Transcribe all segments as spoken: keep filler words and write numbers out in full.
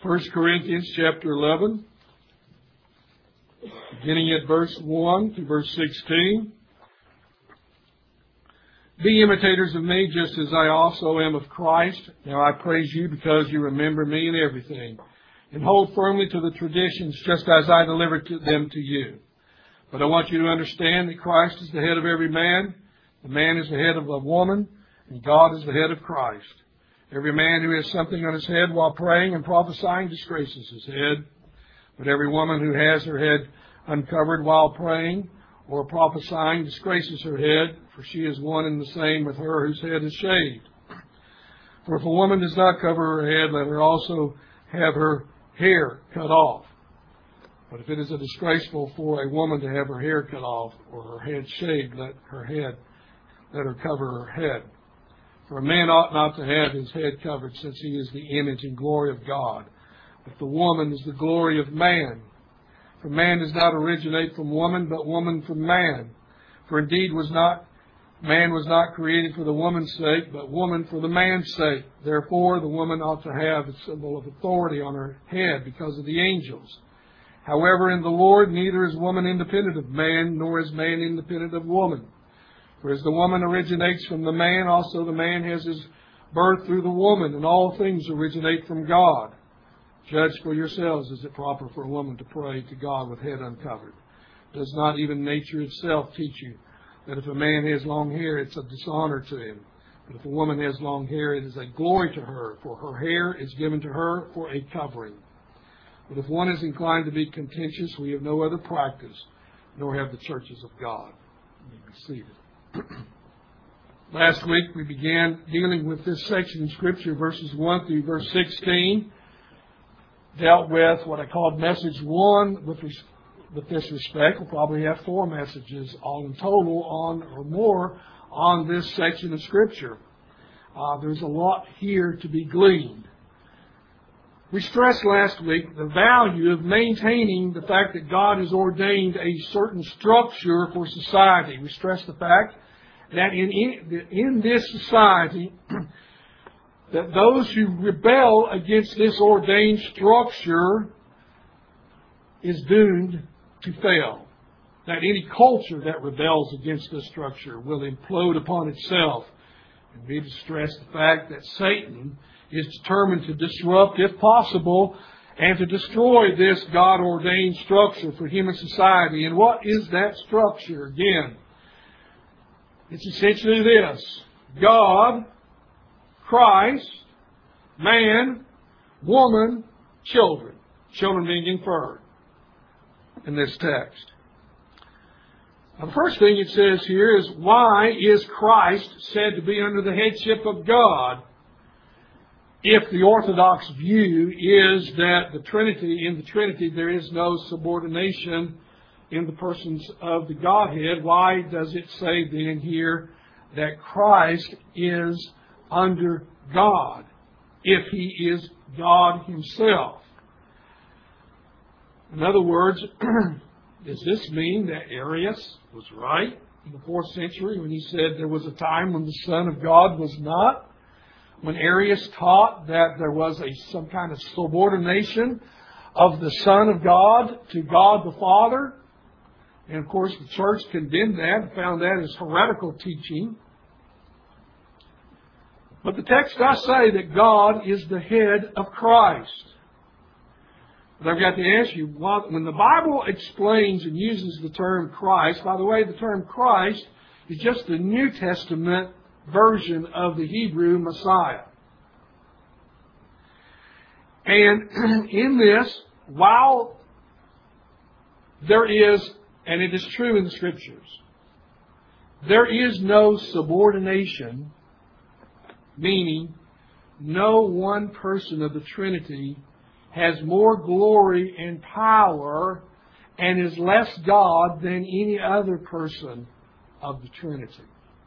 First Corinthians chapter eleven, beginning at verse one to verse sixteen. Be imitators of me, just as I also am of Christ. Now I praise you because you remember me in everything, and hold firmly to the traditions just as I delivered to them to you. But I want you to understand that Christ is the head of every man. The man is the head of a woman, and God is the head of Christ. Every man who has something on his head while praying and prophesying disgraces his head. But every woman who has her head uncovered while praying or prophesying disgraces her head, for she is one and the same with her whose head is shaved. For if a woman does not cover her head, let her also have her hair cut off. But if it is a disgraceful for a woman to have her hair cut off or her head shaved, let her head, let her cover her head. For a man ought not to have his head covered, since he is the image and glory of God. But the woman is the glory of man. For man does not originate from woman, but woman from man. For indeed was not man was not created for the woman's sake, but woman for the man's sake. Therefore the woman ought to have a symbol of authority on her head because of the angels. However, in the Lord neither is woman independent of man, nor is man independent of woman. For as the woman originates from the man, also the man has his birth through the woman, and all things originate from God. Judge for yourselves, is it proper for a woman to pray to God with head uncovered? Does not even nature itself teach you that if a man has long hair, it's a dishonor to him? But if a woman has long hair, it is a glory to her, for her hair is given to her for a covering. But if one is inclined to be contentious, we have no other practice, nor have the churches of God. You may be seated. Last week we began dealing with this section in Scripture, verses one through verse sixteen. Dealt with what I called message one with, res- with this respect. We'll probably have four messages all in total on or more on this section of Scripture. Uh, there's a lot here to be gleaned. We stressed last week the value of maintaining the fact that God has ordained a certain structure for society. We stressed the fact that in, in, in this society, that those who rebel against this ordained structure is doomed to fail. That any culture that rebels against this structure will implode upon itself. And we stress the fact that Satan is determined to disrupt, if possible, and to destroy this God-ordained structure for human society. And what is that structure? Again, it's essentially this: God, Christ, man, woman, children. Children being inferred in this text. Now, the first thing it says here is, why is Christ said to be under the headship of God? If the Orthodox view is that the Trinity, in the Trinity, there is no subordination in the persons of the Godhead, why does it say then here that Christ is under God, if He is God Himself? In other words, does this mean that Arius was right in the fourth century when he said there was a time when the Son of God was not? When Arius taught that there was a some kind of subordination of the Son of God to God the Father? And of course the church condemned that and found that as heretical teaching. But the text does say that God is the head of Christ. But I've got to ask you, when the Bible explains and uses the term Christ, by the way, the term Christ is just the New Testament version of the Hebrew Messiah. And in this, while there is, and it is true in the Scriptures, there is no subordination, meaning no one person of the Trinity has more glory and power and is less God than any other person of the Trinity.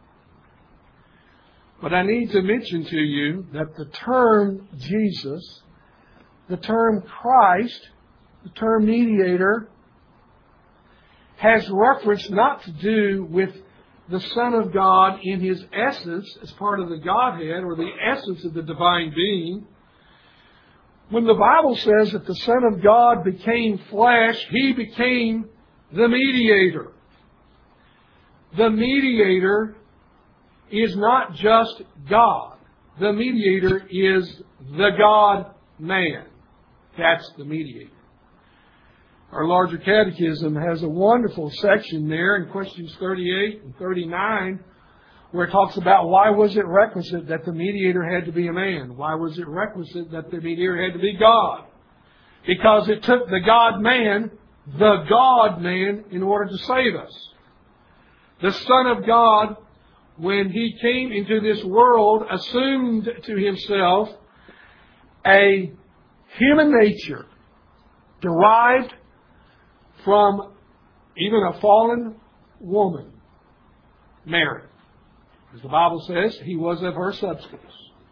But I need to mention to you that the term Jesus, the term Christ, the term mediator, has reference not to do with the Son of God in His essence as part of the Godhead or the essence of the divine being, When the Bible says that the Son of God became flesh, He became the mediator. The mediator is not just God. The mediator is the God-man. That's the mediator. Our larger catechism has a wonderful section there in questions thirty-eight and thirty-nine where it talks about why was it requisite that the mediator had to be a man? Why was it requisite that the mediator had to be God? Because it took the God-man, the God-man, in order to save us. The Son of God, when He came into this world, assumed to Himself a human nature derived from even a fallen woman, Mary. As the Bible says, He was of her substance.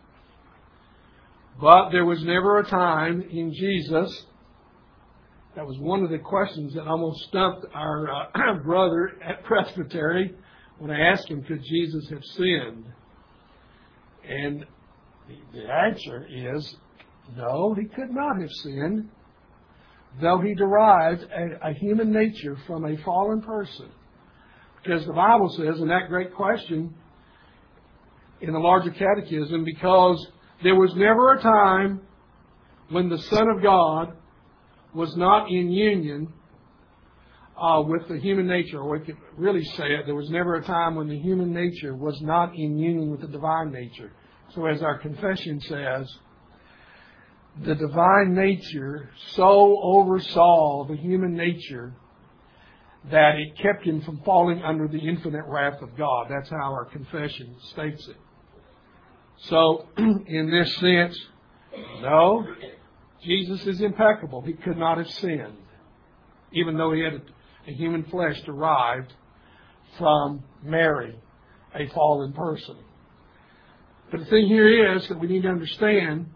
But there was never a time in Jesus, that was one of the questions that almost stumped our uh, brother at Presbytery when I asked him, could Jesus have sinned? And the, the answer is, no, He could not have sinned, though He derived a, a human nature from a fallen person. Because the Bible says in that great question in the larger catechism, because there was never a time when the Son of God was not in union uh, with the human nature, or we could really say it, there was never a time when the human nature was not in union with the divine nature. So as our confession says, the divine nature so oversaw the human nature that it kept Him from falling under the infinite wrath of God. That's how our confession states it. So, in this sense, no, Jesus is impeccable. He could not have sinned, even though He had a, a human flesh derived from Mary, a fallen person. But the thing here is that we need to understand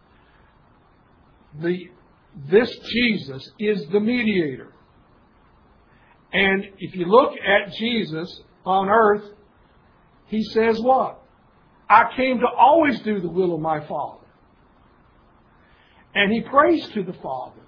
the this Jesus is the mediator. And if you look at Jesus on earth, He says what? I came to always do the will of my Father. And He prays to the Father.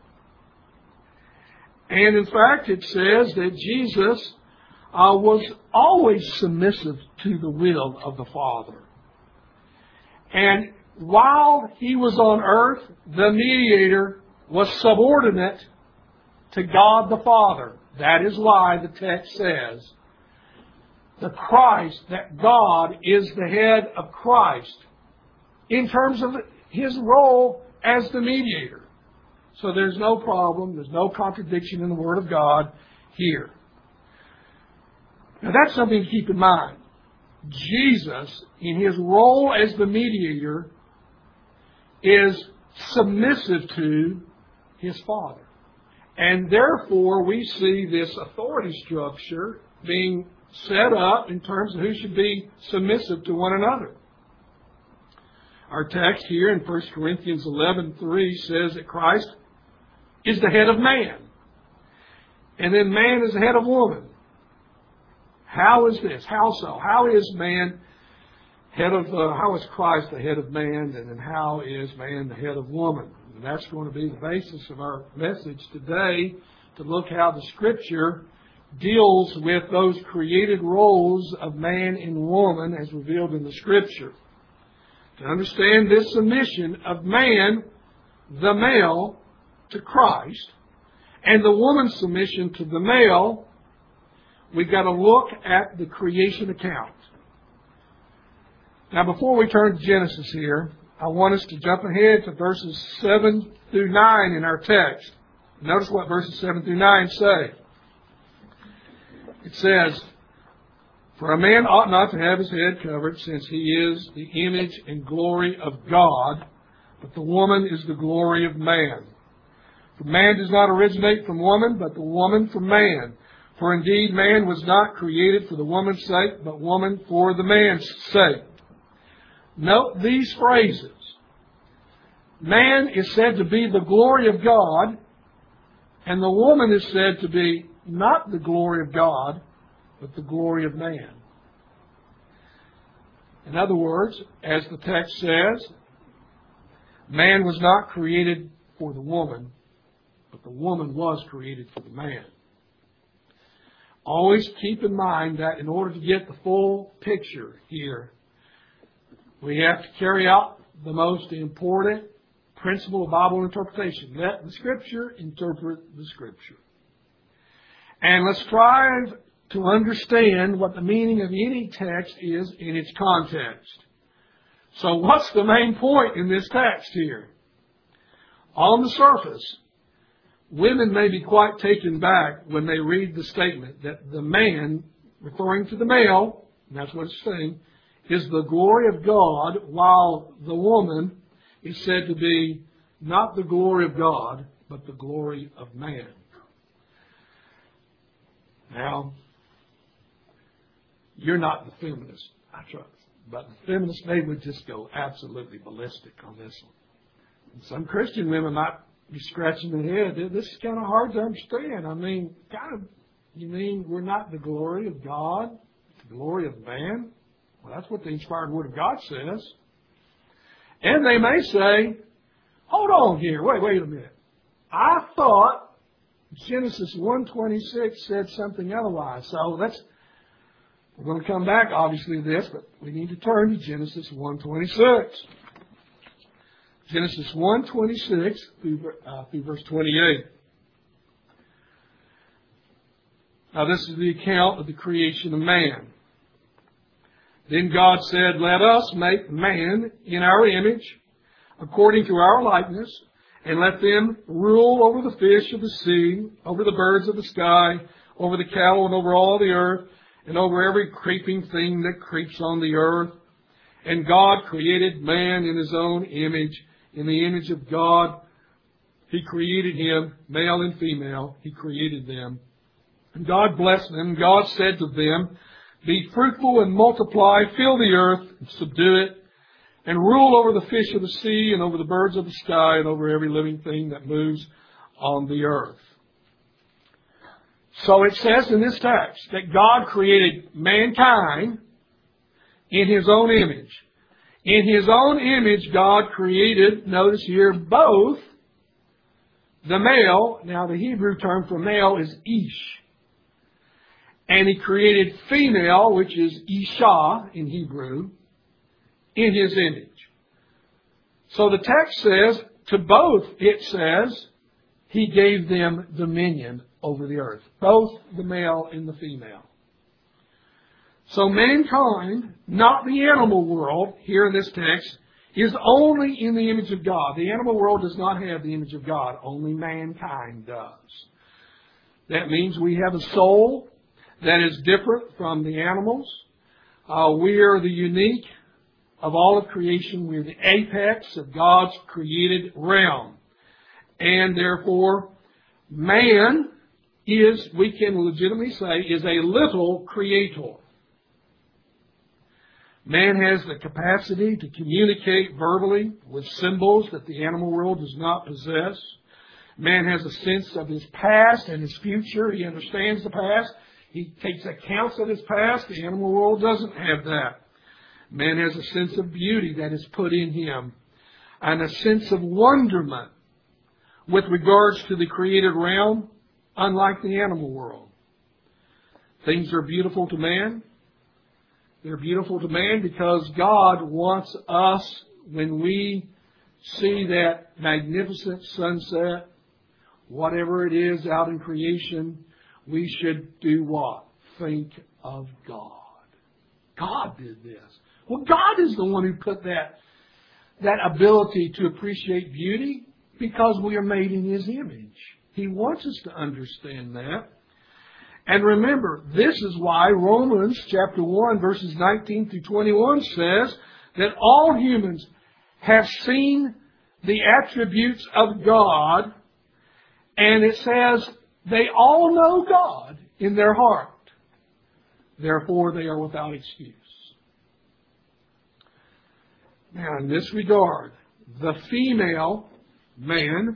And in fact, it says that Jesus uh, was always submissive to the will of the Father. And while He was on earth, the mediator was subordinate to God the Father. That is why the text says the Christ, that God is the head of Christ in terms of His role as the mediator. So there's no problem, there's no contradiction in the Word of God here. Now that's something to keep in mind. Jesus, in His role as the mediator, is submissive to His Father. And therefore we see this authority structure being set up in terms of who should be submissive to one another. Our text here in First Corinthians eleven three says that Christ is the head of man. And then man is the head of woman. How is this? How so? How is man head of, uh, how is Christ the head of man? And then how is man the head of woman? And that's going to be the basis of our message today, to look how the Scripture deals with those created roles of man and woman as revealed in the Scripture. To understand this submission of man, the male, to Christ, and the woman's submission to the male, we've got to look at the creation account. Now, before we turn to Genesis here, I want us to jump ahead to verses seven through nine in our text. Notice what verses seven through nine say. It says, "For a man ought not to have his head covered, since he is the image and glory of God, but the woman is the glory of man. For man does not originate from woman, but the woman from man. For indeed man was not created for the woman's sake, but woman for the man's sake." Note these phrases. Man is said to be the glory of God, and the woman is said to be not the glory of God, but the glory of man. In other words, as the text says, Man was not created for the woman, but the woman was created for the man. Always keep in mind that in order to get the full picture here, we have to carry out the most important principle of Bible interpretation. Let the Scripture interpret the Scripture. And let's try to understand what the meaning of any text is in its context. So what's the main point in this text here? On the surface, women may be quite taken back when they read the statement that the man, referring to the male, and that's what it's saying, is the glory of God, while the woman is said to be not the glory of God, but the glory of man. Now, you're not the feminist, I trust. But the feminists, they would just go absolutely ballistic on this one. And some Christian women might be scratching their head. This is kind of hard to understand. I mean, kind of, you mean we're not the glory of God, the glory of man? Well, that's what the inspired Word of God says. And they may say, hold on here, wait, wait a minute. I thought Genesis one twenty-six said something otherwise. So let's, we're going to come back, obviously, to this, but we need to turn to Genesis one twenty-six. Genesis one twenty-six through, uh, through verse twenty-eight. Now, this is the account of the creation of man. Then God said, let us make man in our image, according to our likeness, and let them rule over the fish of the sea, over the birds of the sky, over the cattle, and over all the earth, and over every creeping thing that creeps on the earth. And God created man in His own image. In the image of God, He created him, male and female. He created them. And God blessed them. God said to them, be fruitful and multiply, fill the earth and subdue it, and rule over the fish of the sea and over the birds of the sky and over every living thing that moves on the earth. So it says in this text that God created mankind in His own image. In His own image, God created, notice here, both the male. Now the Hebrew term for male is ish. And He created female, which is Isha in Hebrew, in His image. So the text says, to both it says, He gave them dominion over the earth. Both the male and the female. So mankind, not the animal world, here in this text, is only in the image of God. The animal world does not have the image of God. Only mankind does. That means we have a soul that is different from the animals. Uh, we are the unique of all of creation. We are the apex of God's created realm. And therefore, man is, we can legitimately say, is a little creator. Man has the capacity to communicate verbally with symbols that the animal world does not possess. Man has a sense of his past and his future. He understands the past. He takes accounts of his past. The animal world doesn't have that. Man has a sense of beauty that is put in him and a sense of wonderment with regards to the created realm, unlike the animal world. Things are beautiful to man. They're beautiful to man because God wants us, when we see that magnificent sunset, whatever it is out in creation, we should do what? Think of God. God did this. Well, God is the one who put that, that ability to appreciate beauty because we are made in His image. He wants us to understand that. And remember, this is why Romans chapter one verses nineteen through twenty-one says that all humans have seen the attributes of God, and it says they all know God in their heart. Therefore, they are without excuse. Now, in this regard, the female man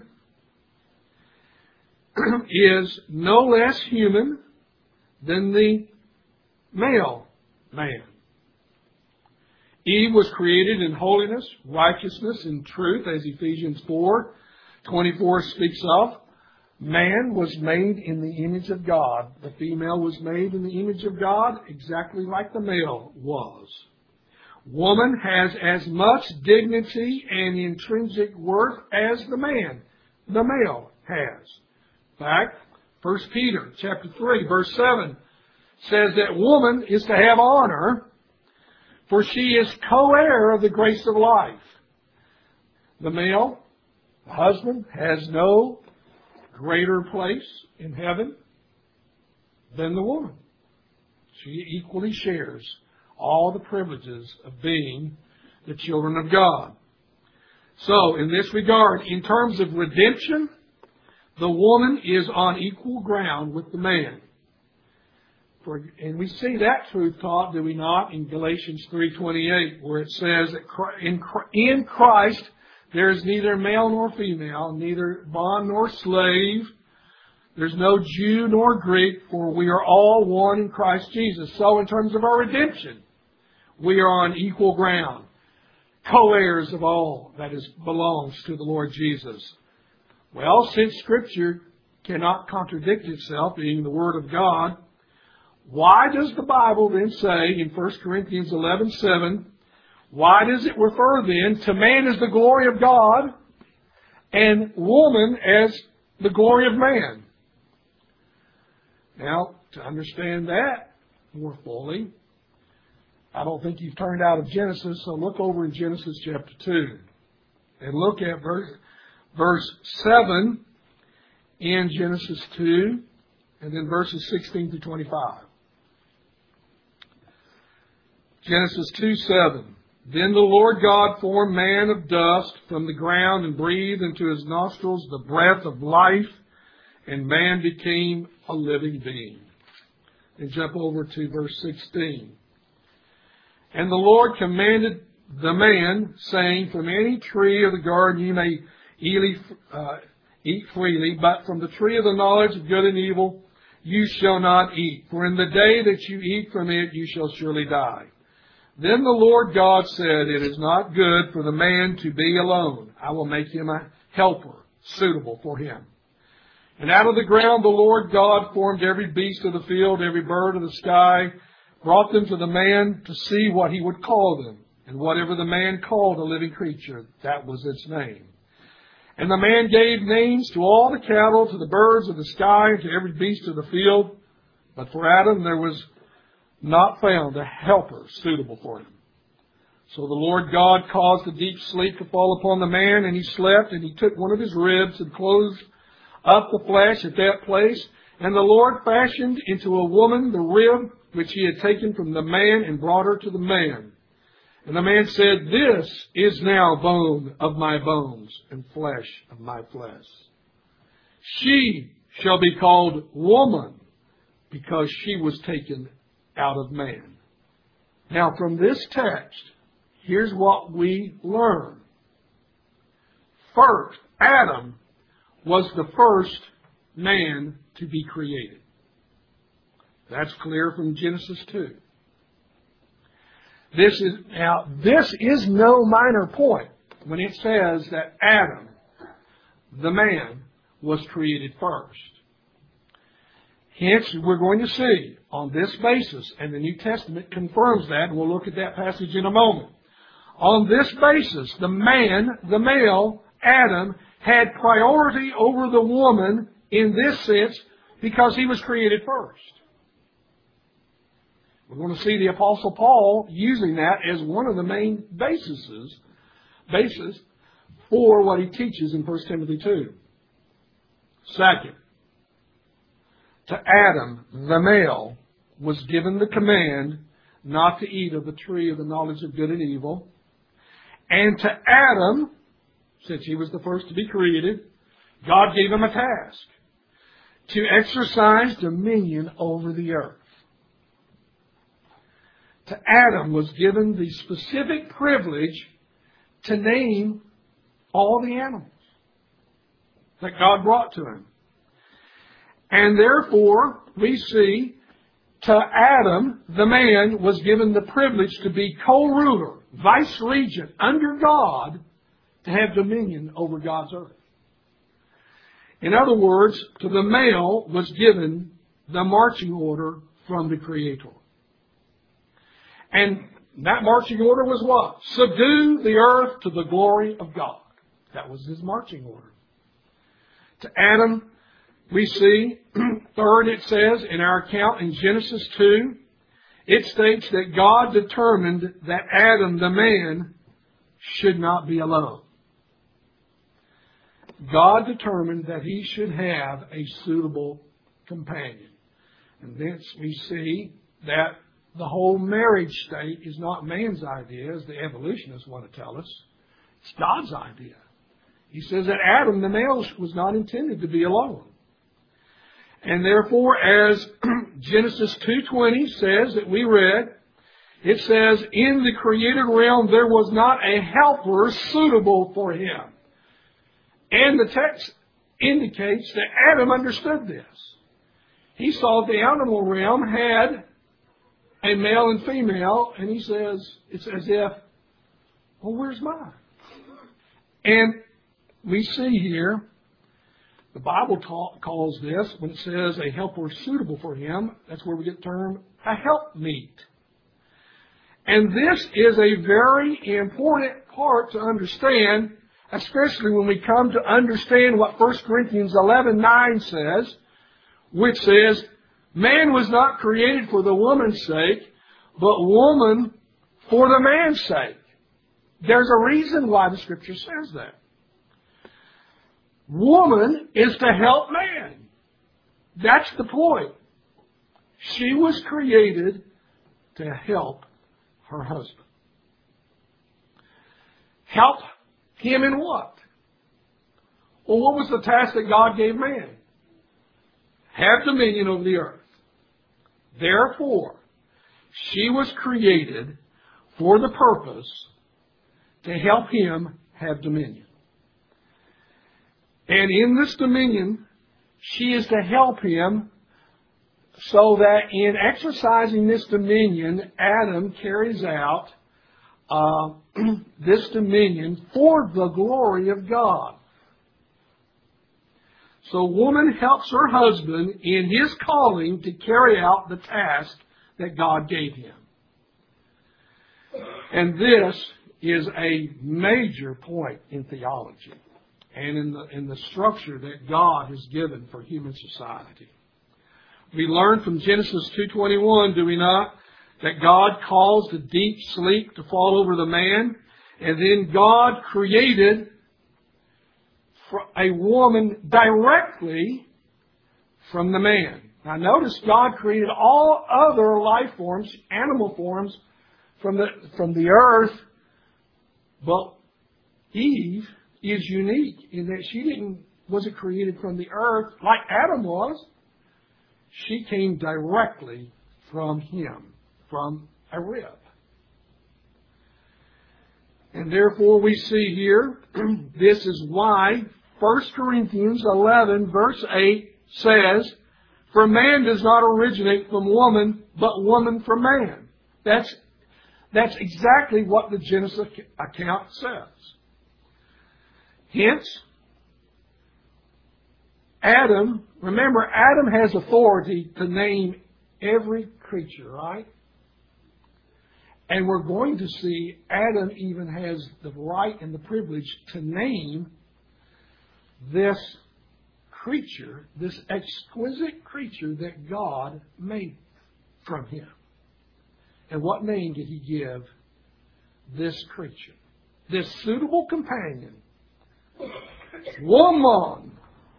is no less human than the male man. Eve was created in holiness, righteousness, and truth, as Ephesians four twenty-four speaks of. Man was made in the image of God. The female was made in the image of God, exactly like the male was. Woman has as much dignity and intrinsic worth as the man, the male, has. In fact, First Peter chapter three, verse seven says that woman is to have honor, for she is co-heir of the grace of life. The male, the husband, has no greater place in heaven than the woman. She equally shares all the privileges of being the children of God. So, in this regard, in terms of redemption, the woman is on equal ground with the man. For, and we see that truth taught, do we not, in Galatians three twenty-eight, where it says that in, in Christ there is neither male nor female, neither bond nor slave. There's no Jew nor Greek, for we are all one in Christ Jesus. So in terms of our redemption, we are on equal ground, co-heirs of all that is belongs to the Lord Jesus. Well, since Scripture cannot contradict itself, being the Word of God, why does the Bible then say in First Corinthians eleven seven, why does it refer then to man as the glory of God and woman as the glory of man? Now, to understand that more fully, I don't think you've turned out of Genesis, so look over in Genesis chapter two and look at verse, verse seven in Genesis two and then verses sixteen to twenty-five. Genesis two seven. Then the Lord God formed man of dust from the ground and breathed into his nostrils the breath of life, and man became a living being. And jump over to verse sixteen. And the Lord commanded the man, saying, from any tree of the garden you may uh, eat freely, but from the tree of the knowledge of good and evil you shall not eat. For in the day that you eat from it you shall surely die. Then the Lord God said, it is not good for the man to be alone. I will make him a helper suitable for him. And out of the ground the Lord God formed every beast of the field, every bird of the sky, brought them to the man to see what he would call them. And whatever the man called a living creature, that was its name. And the man gave names to all the cattle, to the birds of the sky, and to every beast of the field. But for Adam there was not found a helper suitable for him. So the Lord God caused a deep sleep to fall upon the man, and he slept, and he took one of his ribs and closed up the flesh at that place. And the Lord fashioned into a woman the rib which he had taken from the man and brought her to the man. And the man said, this is now bone of my bones and flesh of my flesh. She shall be called woman, because she was taken out of man. Now from this text, here's what we learn. First, Adam was the first man to be created. That's clear from Genesis two. This is, now, this is no minor point when it says that Adam, the man, was created first. Hence, we're going to see on this basis, and the New Testament confirms that, and we'll look at that passage in a moment. On this basis, the man, the male, Adam, had priority over the woman in this sense because he was created first. We're going to see the Apostle Paul using that as one of the main bases, basis for what he teaches in First Timothy two. Second, to Adam, the male, was given the command not to eat of the tree of the knowledge of good and evil. And to Adam, since he was the first to be created, God gave him a task to exercise dominion over the earth. To Adam was given the specific privilege to name all the animals that God brought to him. And therefore, we see to Adam, the man, was given the privilege to be co-ruler, vice-regent under God to have dominion over God's earth. In other words, to the male was given the marching order from the Creator. And that marching order was what? Subdue the earth to the glory of God. That was his marching order. To Adam, we see, third it says in our account in Genesis two, it states that God determined that Adam, the man, should not be alone. God determined that he should have a suitable companion. And thence we see that the whole marriage state is not man's idea, as the evolutionists want to tell us. It's God's idea. He says that Adam, the male, was not intended to be alone. And therefore, as Genesis two twenty says that we read, it says, in the created realm there was not a helper suitable for him. And the text indicates that Adam understood this. He saw the animal realm had a male and female, and he says, it's as if, well, where's mine? And we see here, the Bible ta- calls this, when it says a helper suitable for him, that's where we get the term a helpmeet. And this is a very important part to understand, especially when we come to understand what First Corinthians eleven nine says, which says, man was not created for the woman's sake, but woman for the man's sake. There's a reason why the Scripture says that. Woman is to help man. That's the point. She was created to help her husband. Help him in what? Well, what was the task that God gave man? Have dominion over the earth. Therefore, she was created for the purpose to help him have dominion. And in this dominion, she is to help him so that in exercising this dominion, Adam carries out uh, this dominion for the glory of God. So woman helps her husband in his calling to carry out the task that God gave him. And this is a major point in theology and in the, in the structure that God has given for human society. We learn from Genesis two twenty-one, do we not, that God caused a deep sleep to fall over the man, and then God created a woman directly from the man. Now notice God created all other life forms, animal forms, from the, from the earth, but Eve is unique in that she didn't, wasn't created from the earth like Adam was. She came directly from him, from a rib. And therefore we see here, this is why First Corinthians eleven verse eight says, for man does not originate from woman, but woman from man. That's, that's exactly what the Genesis account says. Hence, Adam, remember, Adam has authority to name every creature, right? And we're going to see Adam even has the right and the privilege to name this creature, this exquisite creature that God made from him. And what name did he give this creature? This suitable companion. Woman.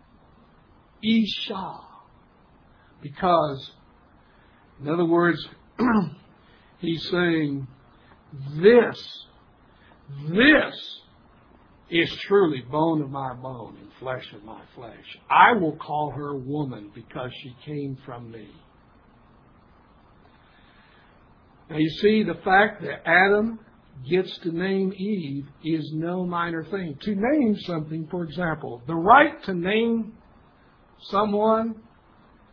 Isha. Because, in other words, he's saying, this, this is truly bone of my bone and flesh of my flesh. I will call her woman because she came from me. Now you see, the fact that Adam gets to name Eve is no minor thing. To name something, for example, the right to name someone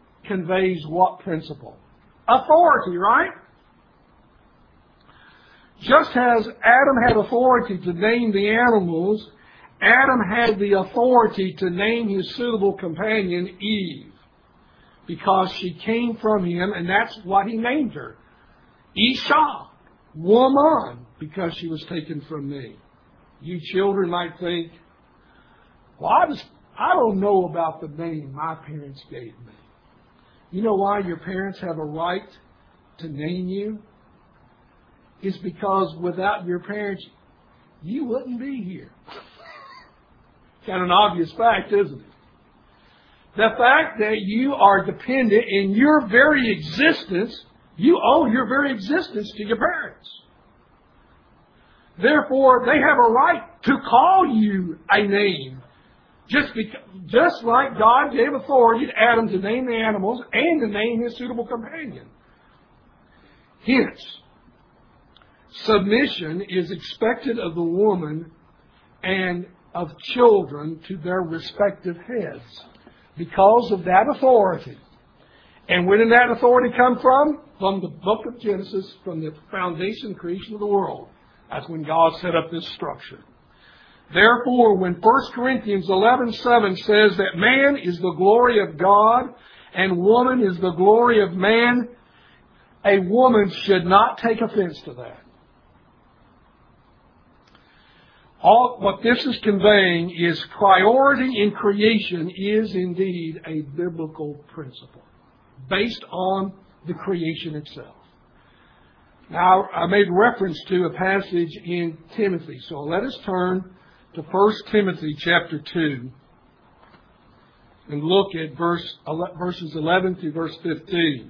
conveys what principle? Authority, right? Just as Adam had authority to name the animals, Adam had the authority to name his suitable companion Eve, because she came from him, and that's what he named her. Isha, woman, because she was taken from me. You children might think, well, I, was, I don't know about the name my parents gave me. You know why your parents have a right to name you? It's because without your parents, you wouldn't be here. Kind of an obvious fact, isn't it? The fact that you are dependent in your very existence, you owe your very existence to your parents. Therefore, they have a right to call you a name. Just, because, just like God gave authority to Adam to name the animals and to name his suitable companion. Hence, submission is expected of the woman and of children to their respective heads because of that authority. And where did that authority come from? From the book of Genesis, from the foundation creation of the world. That's when God set up this structure. Therefore, when First Corinthians eleven seven says that man is the glory of God and woman is the glory of man, a woman should not take offense to that. All, what this is conveying is priority in creation is indeed a biblical principle based on the creation itself. Now, I made reference to a passage in Timothy, so let us turn to First Timothy chapter two and look at verse, verses eleven through verse fifteen.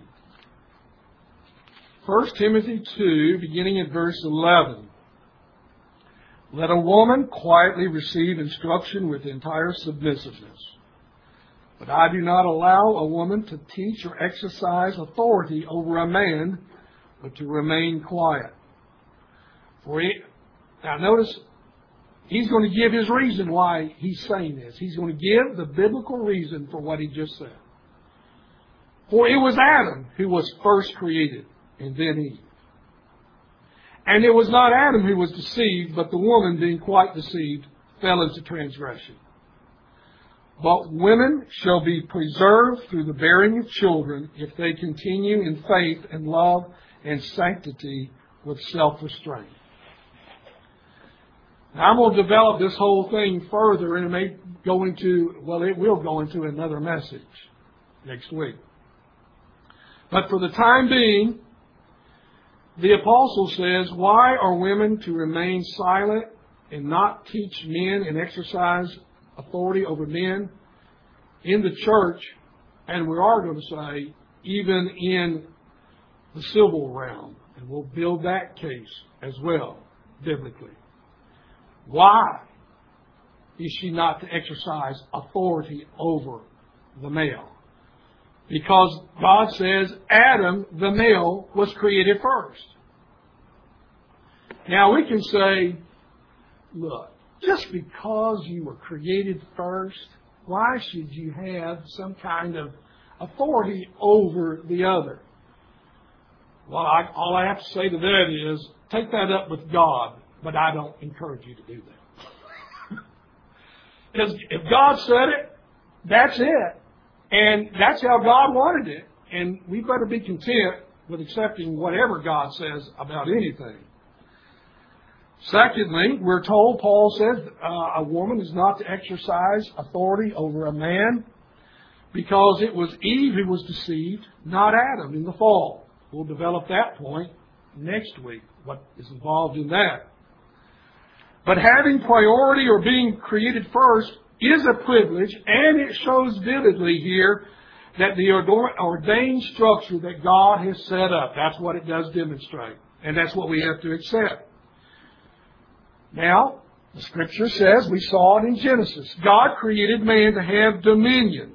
First Timothy two, beginning at verse eleven. Let a woman quietly receive instruction with entire submissiveness. But I do not allow a woman to teach or exercise authority over a man, but to remain quiet. For he, now notice, he's going to give his reason why he's saying this. He's going to give the biblical reason for what he just said. For it was Adam who was first created, and then Eve. And it was not Adam who was deceived, but the woman, being quite deceived, fell into transgression. But women shall be preserved through the bearing of children if they continue in faith and love and sanctity with self-restraint. Now, I'm going to develop this whole thing further, and it may go into, well, it will go into another message next week. But for the time being, the apostle says, why are women to remain silent and not teach men and exercise authority over men in the church, and we are going to say, even in the civil realm? And we'll build that case as well, biblically. Why is she not to exercise authority over the male? Because God says Adam, the male, was created first. Now we can say, look, just because you were created first, why should you have some kind of authority over the other? Well, I, all I have to say to that is, take that up with God, but I don't encourage you to do that. Because if God said it, that's it. And that's how God wanted it. And we better be content with accepting whatever God says about anything. Secondly, we're told, Paul says, uh, a woman is not to exercise authority over a man because it was Eve who was deceived, not Adam in the fall. We'll develop that point next week, what is involved in that. But having priority or being created first is a privilege, and it shows vividly here that the ordained structure that God has set up, that's what it does demonstrate. And that's what we have to accept. Now, the Scripture says, we saw it in Genesis, God created man to have dominion.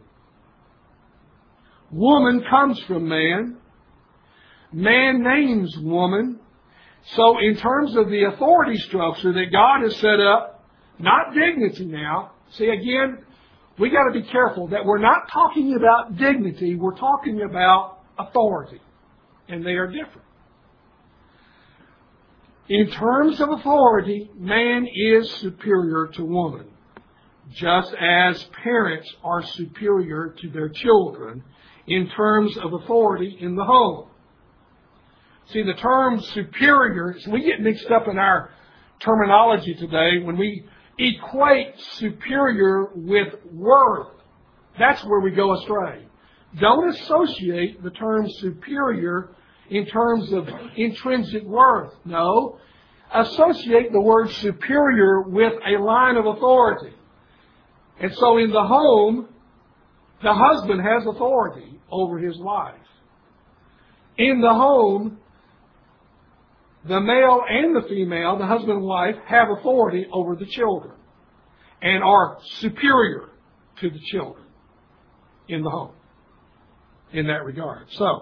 Woman comes from man. Man names woman. So in terms of the authority structure that God has set up, not dignity now. See, again, we got to be careful that we're not talking about dignity. We're talking about authority. And they are different. In terms of authority, man is superior to woman, just as parents are superior to their children in terms of authority in the home. See, the term superior, we get mixed up in our terminology today when we equate superior with worth. That's where we go astray. Don't associate the term superior in terms of intrinsic worth. No. Associate the word superior with a line of authority. And so in the home, the husband has authority over his wife. In the home, the male and the female, the husband and wife, have authority over the children and are superior to the children in the home in that regard. So,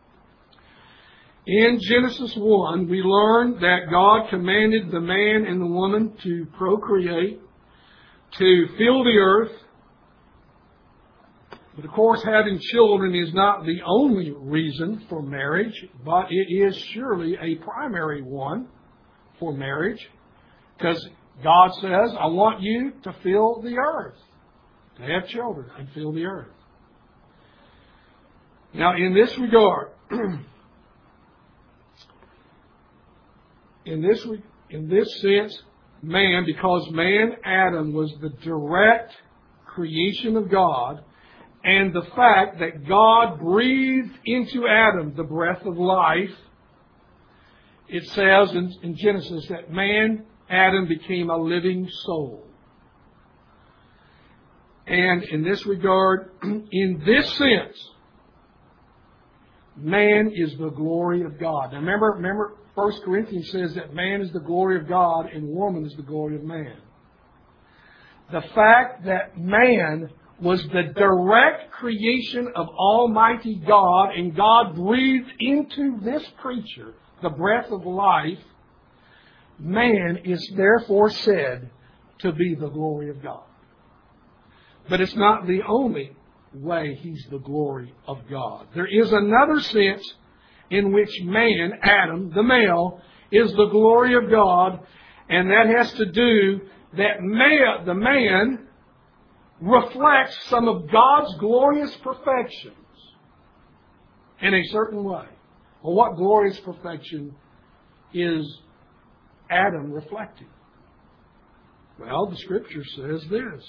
in Genesis one, we learn that God commanded the man and the woman to procreate, to fill the earth. But of course, having children is not the only reason for marriage, but it is surely a primary one for marriage, because God says, I want you to fill the earth, to have children and fill the earth. Now, in this regard, in this in this sense, man, because man, Adam, was the direct creation of God, and the fact that God breathed into Adam the breath of life, it says in, in Genesis that man, Adam, became a living soul. And in this regard, in this sense, man is the glory of God. Now remember, remember, First Corinthians says that man is the glory of God and woman is the glory of man. The fact that man was the direct creation of Almighty God, and God breathed into this creature the breath of life, man is therefore said to be the glory of God. But it's not the only way he's the glory of God. There is another sense in which man, Adam, the male, is the glory of God, and that has to do that man, the man reflects some of God's glorious perfections in a certain way. Well, what glorious perfection is Adam reflecting? Well, the Scripture says this.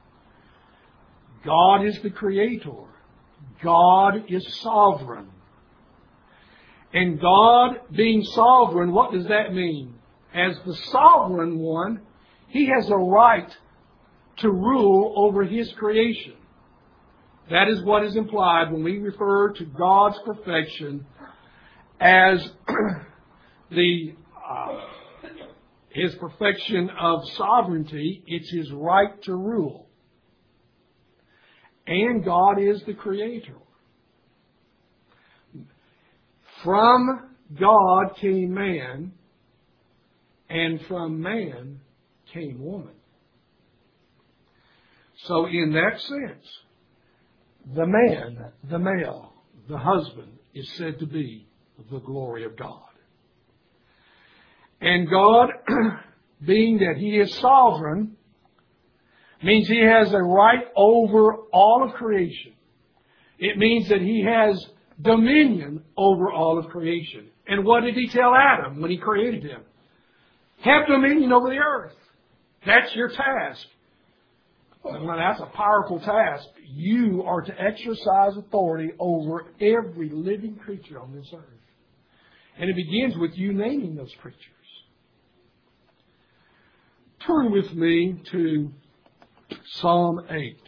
God is the Creator. God is sovereign. And God being sovereign, what does that mean? As the sovereign one, He has a right to rule over His creation. That is what is implied when we refer to God's perfection as the uh, His perfection of sovereignty. It's His right to rule. And God is the Creator. From God came man, and from man came woman. So in that sense, the man, the male, the husband, is said to be the glory of God. And God, being that He is sovereign, means He has a right over all of creation. It means that He has dominion over all of creation. And what did He tell Adam when He created him? Have dominion over the earth. That's your task. Well, that's a powerful task. You are to exercise authority over every living creature on this earth. And it begins with you naming those creatures. Turn with me to Psalm eight.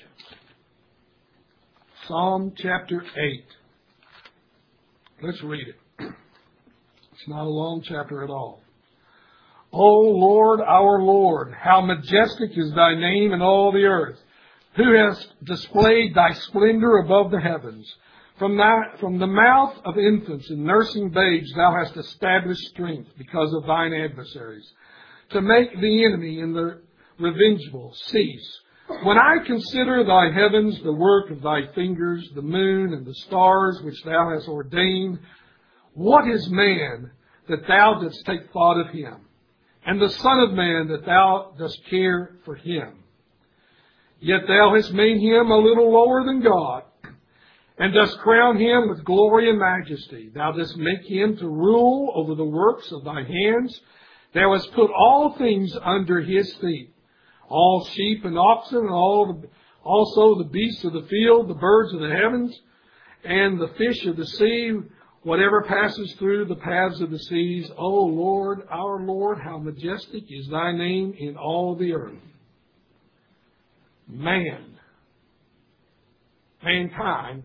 Psalm chapter eight. Let's read it. It's not a long chapter at all. O Lord, our Lord, how majestic is Thy name in all the earth, who hast displayed Thy splendor above the heavens. From, thy, from the mouth of infants and nursing babes Thou hast established strength because of Thine adversaries, to make the enemy and the revengeful cease. When I consider Thy heavens, the work of Thy fingers, the moon and the stars which Thou hast ordained, what is man that thou dost take thought of him, and the Son of Man, that thou dost care for him. Yet thou hast made him a little lower than God, and dost crown him with glory and majesty. Thou dost make him to rule over the works of thy hands. Thou hast put all things under his feet, all sheep and oxen, and all the, also the beasts of the field, the birds of the heavens, and the fish of the sea, whatever passes through the paths of the seas. O Lord, our Lord, how majestic is thy name in all the earth. Man, mankind,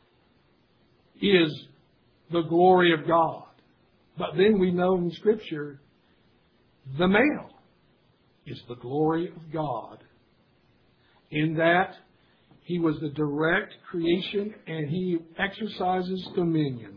is the glory of God. But then we know in Scripture, the male is the glory of God, in that he was the direct creation and he exercises dominion.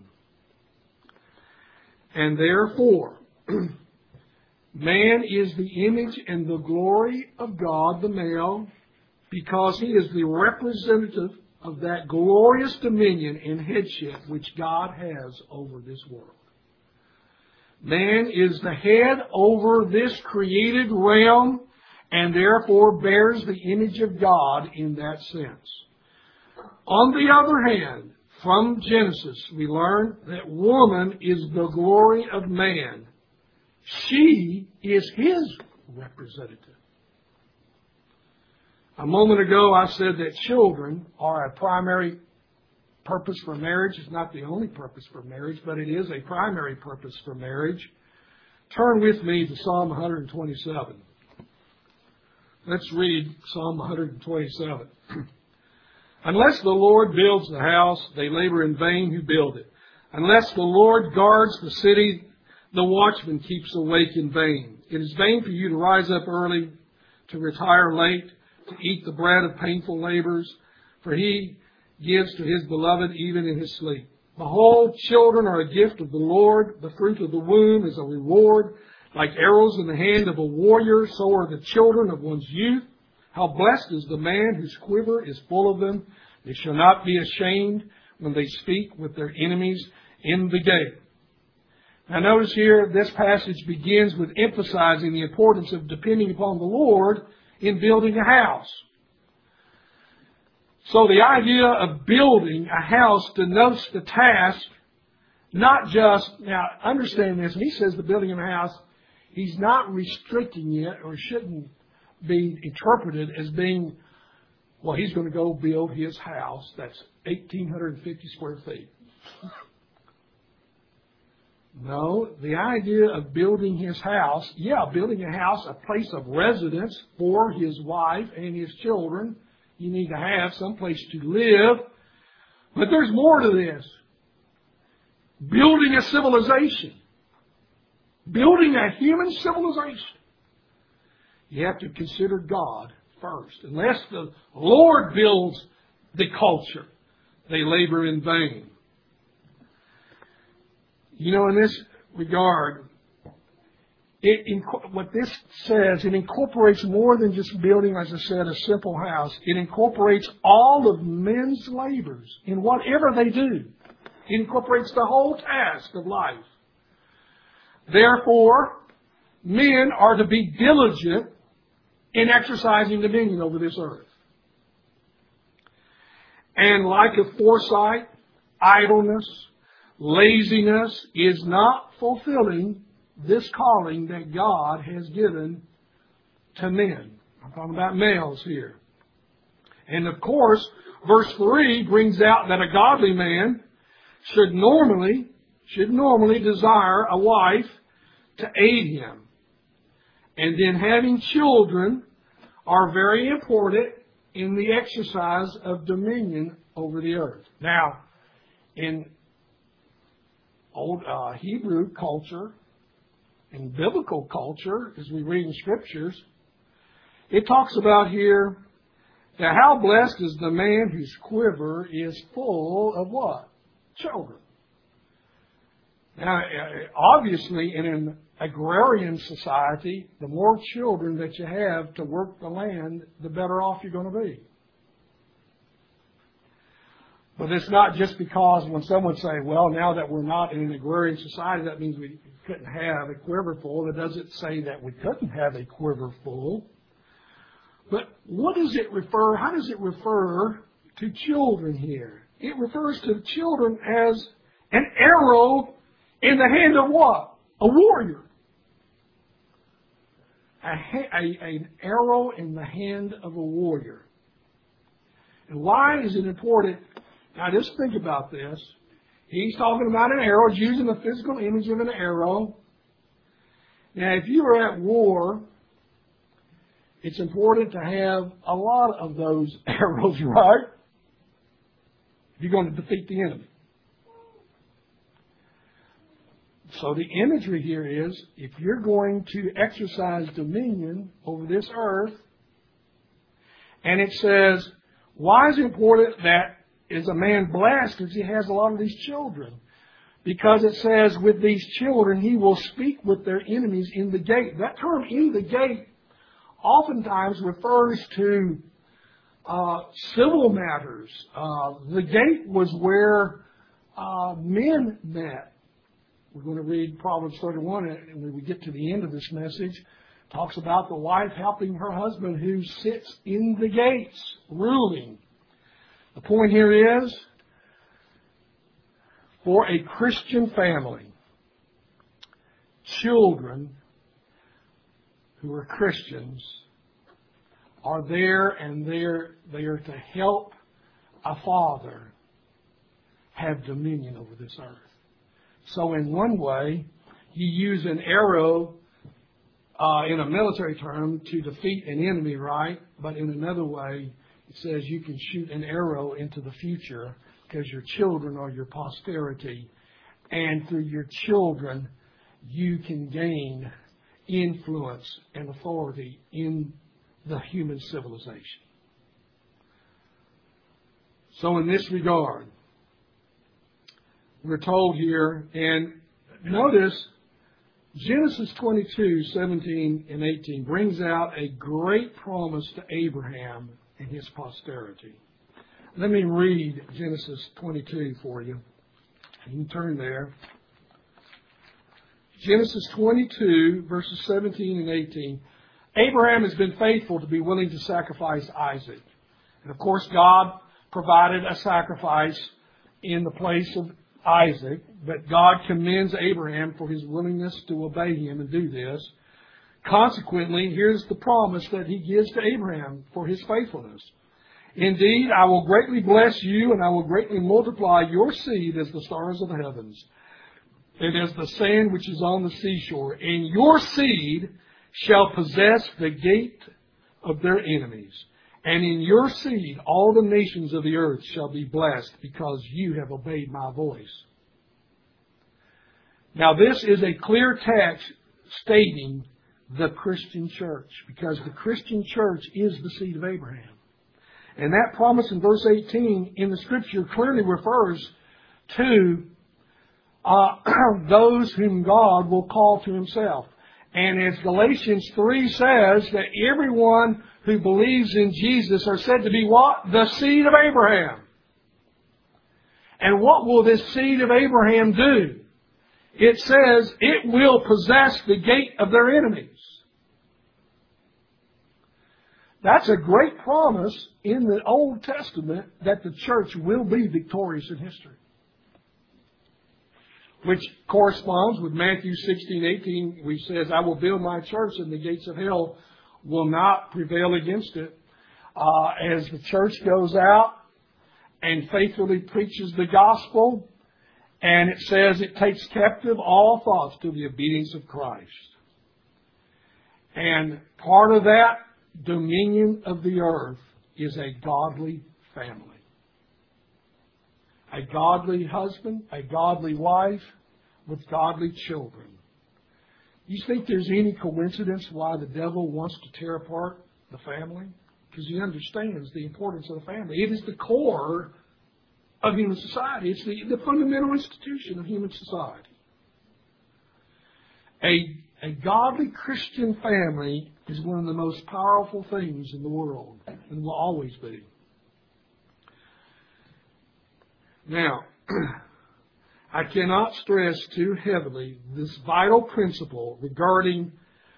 And therefore, man is the image and the glory of God, the male, because he is the representative of that glorious dominion and headship which God has over this world. Man is the head over this created realm and therefore bears the image of God in that sense. On the other hand, from Genesis, we learn that woman is the glory of man. She is his representative. A moment ago, I said that children are a primary purpose for marriage. It's not the only purpose for marriage, but it is a primary purpose for marriage. Turn with me to Psalm one twenty-seven. Let's read Psalm one twenty-seven. Unless the Lord builds the house, they labor in vain who build it. Unless the Lord guards the city, the watchman keeps awake in vain. It is vain for you to rise up early, to retire late, to eat the bread of painful labors, for he gives to his beloved even in his sleep. Behold, children are a gift of the Lord. The fruit of the womb is a reward. Like arrows in the hand of a warrior, so are the children of one's youth. How blessed is the man whose quiver is full of them. They shall not be ashamed when they speak with their enemies in the gate. Now notice here, this passage begins with emphasizing the importance of depending upon the Lord in building a house. So the idea of building a house denotes the task, not just, now understand this, when he says the building of a house, he's not restricting it, or shouldn't be interpreted as being, well, he's going to go build his house that's eighteen fifty square feet. No, the idea of building his house, yeah, building a house, a place of residence for his wife and his children. You need to have some place to live. But there's more to this. Building a civilization. Building a human civilization. You have to consider God first. Unless the Lord builds the culture, they labor in vain. You know, in this regard, it, what this says, it incorporates more than just building, as I said, a simple house. It incorporates all of men's labors in whatever they do. It incorporates the whole task of life. Therefore, men are to be diligent in exercising dominion over this earth. And like a foresight, idleness, laziness is not fulfilling this calling that God has given to men. I'm talking about males here. And of course, verse three brings out that a godly man should normally, should normally desire a wife to aid him. And then having children are very important in the exercise of dominion over the earth. Now, in old uh, Hebrew culture, in biblical culture, as we read in Scriptures, it talks about here that how blessed is the man whose quiver is full of what? Children. Now, obviously, in an agrarian society, the more children that you have to work the land, the better off you're going to be. But it's not just because when someone say, well, now that we're not in an agrarian society, that means we couldn't have a quiver full. It doesn't say that we couldn't have a quiver full. But what does it refer, how does it refer to children here? It refers to children as an arrow in the hand of what? A warrior. A, a, an arrow in the hand of a warrior. And why is it important? Now just think about this. He's talking about an arrow. He's using the physical image of an arrow. Now if you are at war, it's important to have a lot of those arrows, right? If you're going to defeat the enemy. So the imagery here is, if you're going to exercise dominion over this earth, and it says, why is it important that is a man blessed if he has a lot of these children? Because it says, with these children, he will speak with their enemies in the gate. That term, in the gate, oftentimes refers to uh, civil matters. Uh, the gate was where uh, men met. We're going to read Proverbs thirty-one, and when we get to the end of this message, it talks about the wife helping her husband who sits in the gates, ruling. The point here is, for a Christian family, children who are Christians are there, and they're, they are to help a father have dominion over this earth. So in one way, you use an arrow uh, in a military term to defeat an enemy, right? But in another way, it says you can shoot an arrow into the future because your children are your posterity. And through your children, you can gain influence and authority in the human civilization. So in this regard, we're told here, and notice Genesis twenty-two, seventeen and eighteen brings out a great promise to Abraham and his posterity. Let me read Genesis twenty-two for you. You can turn there. Genesis twenty-two, verses seventeen and eighteen. Abraham has been faithful to be willing to sacrifice Isaac. And of course, God provided a sacrifice in the place of Isaac, but God commends Abraham for his willingness to obey him and do this. Consequently, here's the promise that he gives to Abraham for his faithfulness. Indeed, I will greatly bless you, and I will greatly multiply your seed as the stars of the heavens, and as the sand which is on the seashore. And your seed shall possess the gate of their enemies. And in your seed all the nations of the earth shall be blessed, because you have obeyed my voice. Now this is a clear text stating the Christian church, because the Christian church is the seed of Abraham. And that promise in verse eighteen in the Scripture clearly refers to uh, those whom God will call to Himself. And as Galatians three says, that everyone who believes in Jesus are said to be what? The seed of Abraham. And what will this seed of Abraham do? It says it will possess the gate of their enemies. That's a great promise in the Old Testament that the church will be victorious in history. Which corresponds with Matthew sixteen, eighteen, which says, I will build my church and the gates of hell will not prevail against it. Uh, as the church goes out and faithfully preaches the gospel, and it says it takes captive all thoughts to the obedience of Christ. And part of that dominion of the earth is a godly family. A godly husband, a godly wife, with godly children. You think there's any coincidence why the devil wants to tear apart the family? Because he understands the importance of the family. It is the core of human society. It's the, the fundamental institution of human society. A, a godly Christian family is one of the most powerful things in the world, and will always be. Now, I cannot stress too heavily this vital principle regarding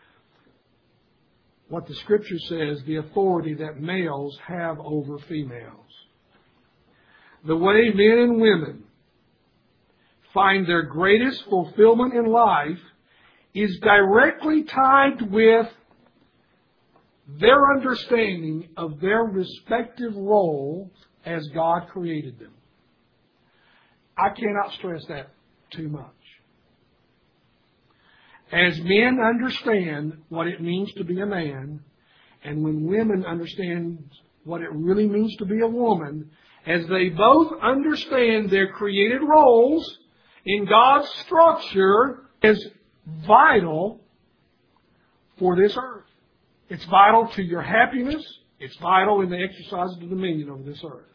what the Scripture says, the authority that males have over females. The way men and women find their greatest fulfillment in life is directly tied with their understanding of their respective role as God created them. I cannot stress that too much. As men understand what it means to be a man, and when women understand what it really means to be a woman, as they both understand their created roles in God's structure, is vital for this earth. It's vital to your happiness. It's vital in the exercise of the dominion over this earth.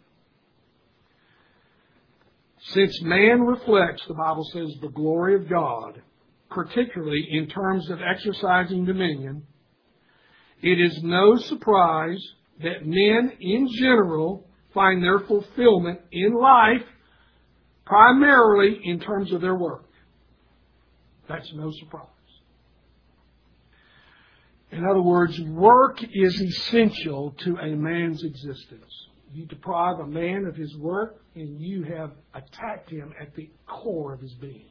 Since man reflects, the Bible says, the glory of God, particularly in terms of exercising dominion, it is no surprise that men in general find their fulfillment in life primarily in terms of their work. That's no surprise. In other words, work is essential to a man's existence. You deprive a man of his work, and you have attacked him at the core of his being.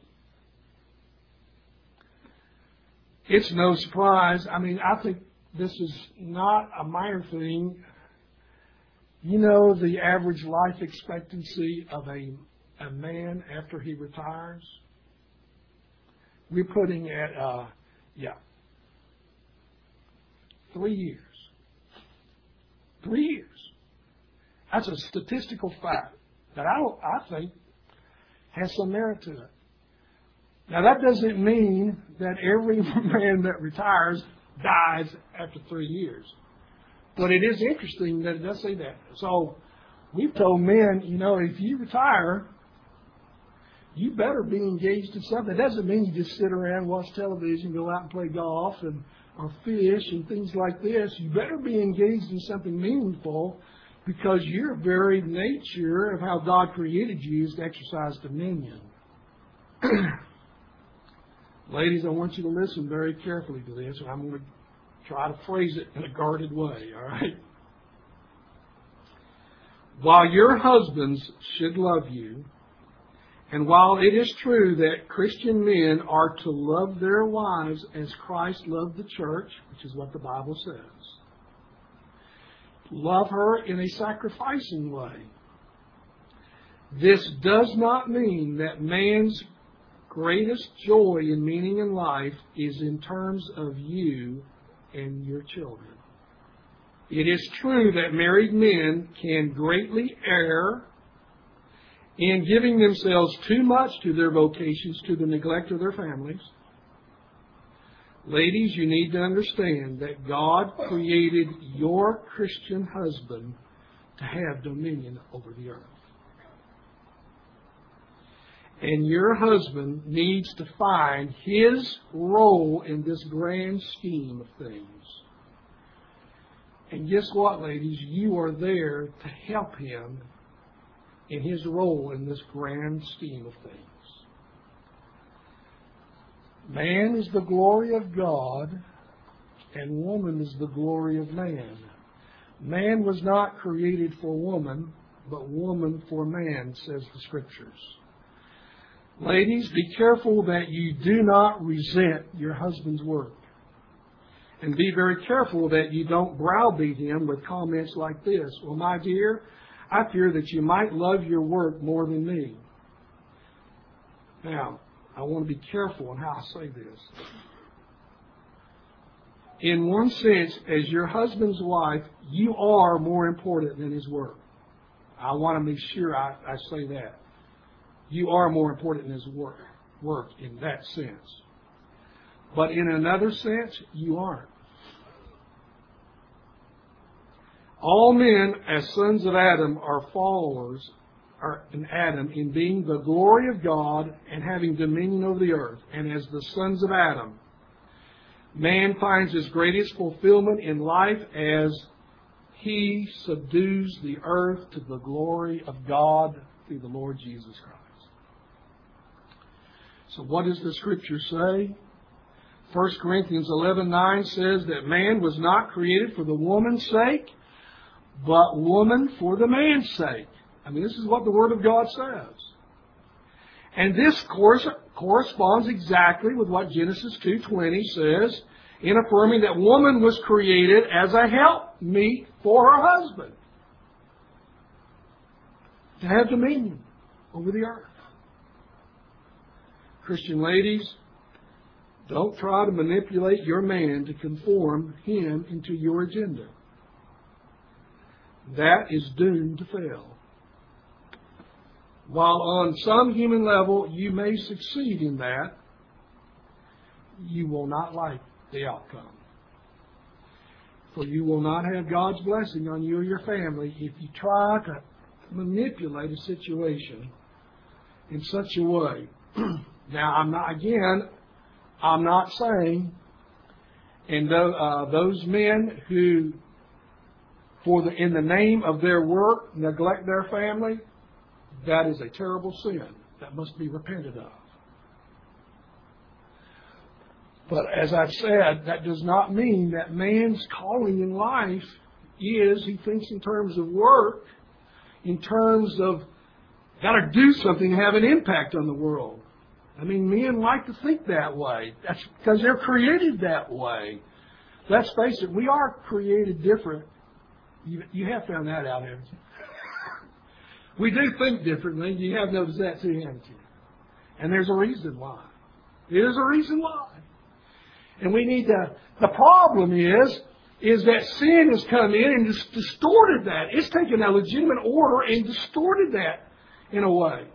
It's no surprise. I mean, I think this is not a minor thing. You know the average life expectancy of a, a man after he retires? We're putting at, uh, yeah, three years. Three years. That's a statistical fact that I, I think has some merit to it. Now, that doesn't mean that every man that retires dies after three years. But it is interesting that it does say that. So we've told men, you know, if you retire, you better be engaged in something. It doesn't mean you just sit around, watch television, go out and play golf and or fish and things like this. You better be engaged in something meaningful, because your very nature of how God created you is to exercise dominion. Ladies, I want you to listen very carefully to this. I'm going to try to phrase it in a guarded way, all right? While your husbands should love you, and while it is true that Christian men are to love their wives as Christ loved the church, which is what the Bible says, love her in a sacrificing way. This does not mean that man's greatest joy and meaning in life is in terms of you and your children. It is true that married men can greatly err in giving themselves too much to their vocations to the neglect of their families. Ladies, you need to understand that God created your Christian husband to have dominion over the earth. And your husband needs to find his role in this grand scheme of things. And guess what, ladies? You are there to help him in his role in this grand scheme of things. Man is the glory of God, and woman is the glory of man. Man was not created for woman, but woman for man, says the Scriptures. Ladies, be careful that you do not resent your husband's work. And be very careful that you don't browbeat him with comments like this. Well, my dear, I fear that you might love your work more than me. Now, I want to be careful in how I say this. In one sense, as your husband's wife, you are more important than his work. I want to be sure I, I say that. You are more important than his work, work in that sense. But in another sense, you aren't. All men, as sons of Adam, are followers are in Adam in being the glory of God and having dominion over the earth. And as the sons of Adam, man finds his greatest fulfillment in life as he subdues the earth to the glory of God through the Lord Jesus Christ. So what does the Scripture say? First Corinthians eleven nine says that man was not created for the woman's sake, but woman for the man's sake. I mean, this is what the Word of God says. And this course corresponds exactly with what Genesis two twenty says in affirming that woman was created as a helpmeet for her husband, to have dominion over the earth. Christian ladies, don't try to manipulate your man to conform him into your agenda. That is doomed to fail. While on some human level you may succeed in that, you will not like the outcome. For you will not have God's blessing on you or your family if you try to manipulate a situation in such a way. Now, I'm not, again, I'm not saying, and uh, those men who, for the in the name of their work, neglect their family, that is a terrible sin that must be repented of. But as I've said, that does not mean that man's calling in life is, he thinks in terms of work, in terms of got to do something to have an impact on the world. I mean, men like to think that way. That's because they're created that way. Let's face it, we are created different. You, you have found that out, haven't you? We do think differently. You have noticed that too, haven't you? And there's a reason why. There's a reason why. And we need to, the problem is, is that sin has come in and just distorted that. It's taken a legitimate order and distorted that in a way.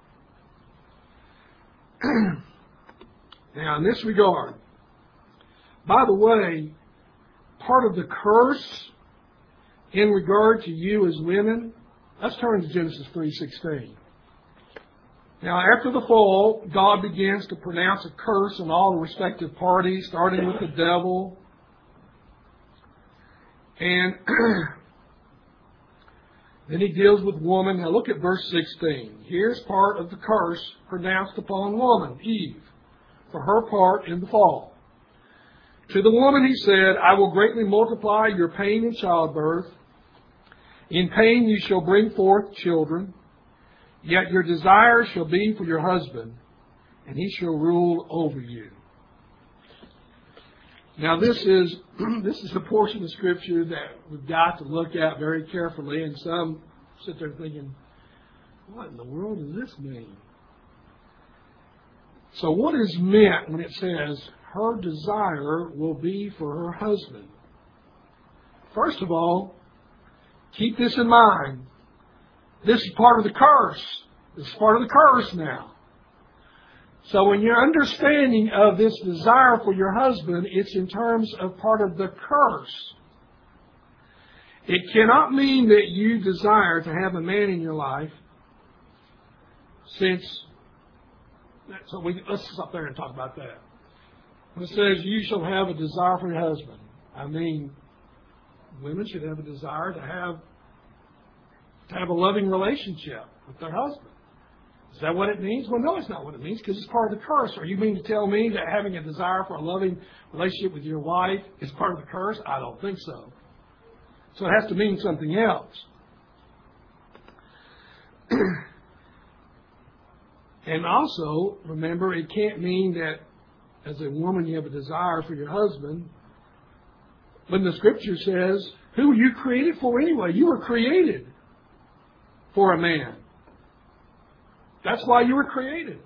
Now, in this regard, by the way, part of the curse in regard to you as women, let's turn to Genesis three sixteen. Now, after the fall, God begins to pronounce a curse on all the respective parties, starting with the devil. And then he deals with woman. Now look at verse sixteen. Here's part of the curse pronounced upon woman, Eve, for her part in the fall. To the woman he said, I will greatly multiply your pain in childbirth. In pain you shall bring forth children. Yet your desire shall be for your husband, and he shall rule over you. Now this is this is a portion of Scripture that we've got to look at very carefully, and some sit there thinking, what in the world does this mean? So what is meant when it says, her desire will be for her husband? First of all, keep this in mind. This is part of the curse. This is part of the curse now. So when your understanding of this desire for your husband, it's in terms of part of the curse. It cannot mean that you desire to have a man in your life since... So we, let's stop there and talk about that. When it says, you shall have a desire for your husband, I mean, women should have a desire to have to have a loving relationship with their husband. Is that what it means? Well, no, it's not what it means, because it's part of the curse. Or you mean to tell me that having a desire for a loving relationship with your wife is part of the curse? I don't think so. So it has to mean something else. And also, remember, it can't mean that as a woman you have a desire for your husband. When the Scripture says, who were you created for anyway? You were created for a man. That's why you were created.